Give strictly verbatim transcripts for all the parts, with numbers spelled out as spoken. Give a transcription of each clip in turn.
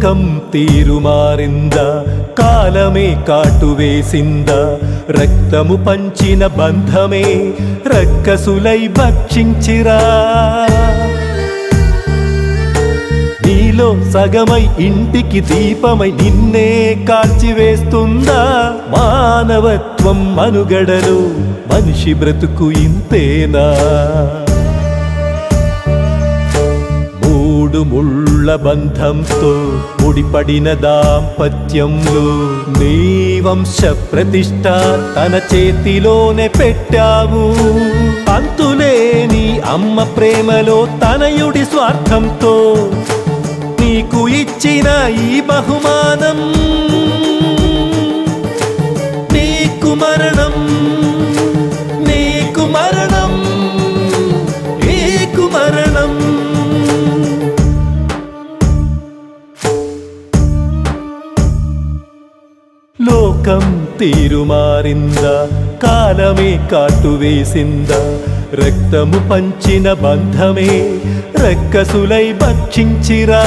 లోకం తీరు మారిందా, కాలమే కాటు వేసిందా, రక్తము పంచిన బంధమే రక్కసులై భక్షించిరా. నీలో సగమై ఇంటికి దీపమై నిన్నే కాల్చివేస్తుందా. మానవత్వం మనుగడలో మనిషి బ్రతుకు ఇంతేనా. మూడు ముళ్ళ బంధంతో ముడిపడిన దాంపత్యంలో నీ వంశ ప్రతిష్ట తన చేతిలోనే పెట్టావు. అంతులేని అమ్మ ప్రేమలో తనయుడి స్వార్థంతో నీకు ఇచ్చిన ఈ బహుమానం నీకు మరణం, నీకు మరణం, నీకు మరణం. లోకం తీరు మారిందా, కాలమే కాటు వేసిందా, రక్తము పంచిన బంధమే రక్కసులై భక్షించిరా.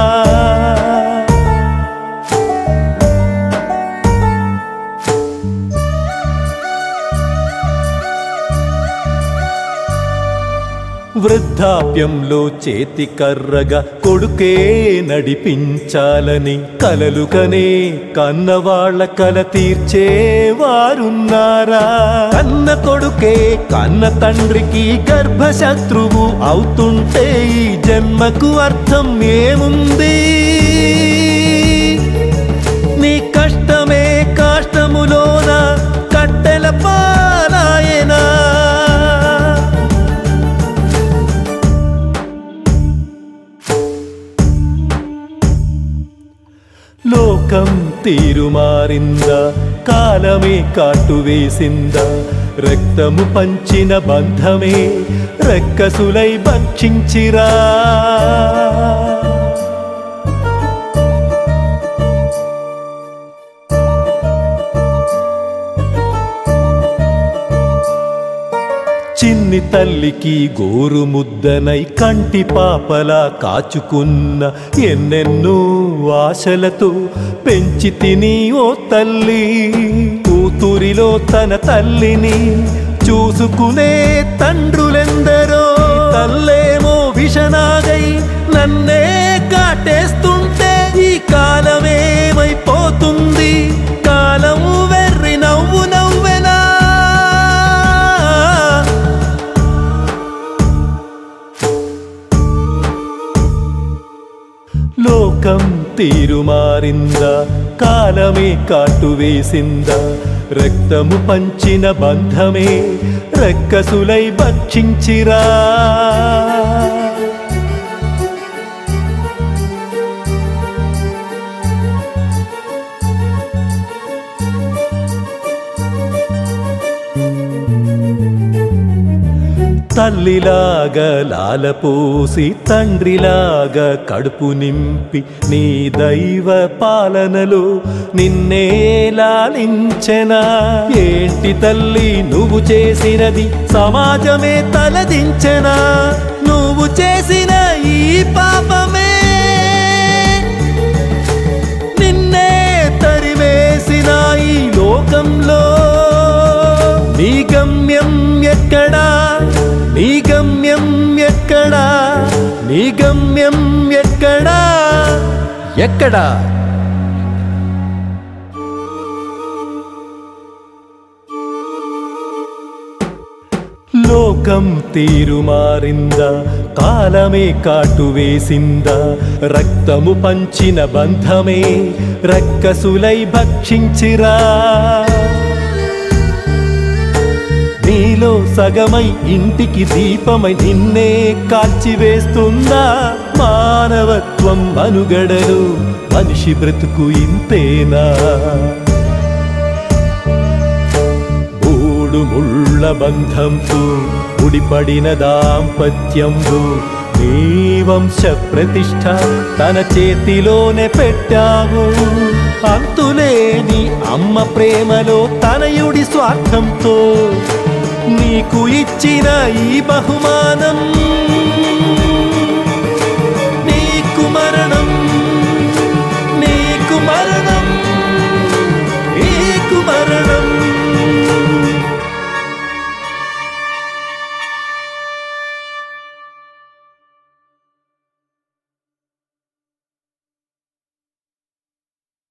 వృద్ధాప్యంలో చేతి కర్రగా కొడుకే నడిపించాలని కలలు కనే కన్నవాళ్ల కల తీర్చేవారున్నారా. కన్న కొడుకే కన్న తండ్రికి గర్భశత్రువు అవుతుంటే ఈ జన్మకు అర్థం ఏముంది. నీ కష్టమే కాష్టములోన కట్టెల పాలాయనా. లోకం తీరు మారిందా, కాలమే కాటు వేసిందా, రక్తము పంచిన బంధమే రక్కసులై భక్షించిరా. చిన్ని తల్లికి గోరు ముద్దనై కంటి పాపలా కాచుకున్న ఎన్నెన్నో ఆశలతో పెంచి తిని ఓ తల్లి. కూతురిలో తన తల్లిని చూసుకునే తండ్రులెందరో. తల్లేమో విషనాగై నన్నే కాటేస్తుంటే ఈ కాలమేమైపోతుంది. కాలం వెర్రి నవ్వు నవ్వెనా. లోకం తీరు మారిందా, కాలమే కాటు వేసిందా, రక్తము పంచిన బంధమే రక్కసులై భక్షించిరా. తల్లిలాగా లాలపోసి తండ్రిలాగా కడుపు నింపి నీ దైవ పాలనలో నిన్నే లాలించెనా. ఏంటి తల్లి నువ్వు చేసినది, సమాజమే తలదించెనా. నువ్వు చేసిన ఈ పాపమే నిన్నే తరివేసిన ఈ లోకంలో. నీ గమ్యం ఎక్కడా, నీ గమ్యం ఎక్కడా, నీ గమ్యం ఎక్కడా ఎక్కడా. లోకం తీరు మారిందా, కాలమే కాటు వేసిందా, రక్తము పంచిన బంధమే రక్కసులై భక్షించిరా. నీలో సగమై ఇంటికి దీపమై నిన్నే కాల్చివేస్తుందా. మానవత్వం మనుగడలు మనిషి బ్రతుకు ఇంతేనా. మూడు ముళ్ళ బంధంతో ముడిపడిన దాంపత్యంలో నీ వంశ ప్రతిష్ట తన చేతిలోనే పెట్టావు. అంతులేని అమ్మ ప్రేమలో తనయుడి స్వార్థంతో నీకు ఇచ్చిన ఈ బహుమానం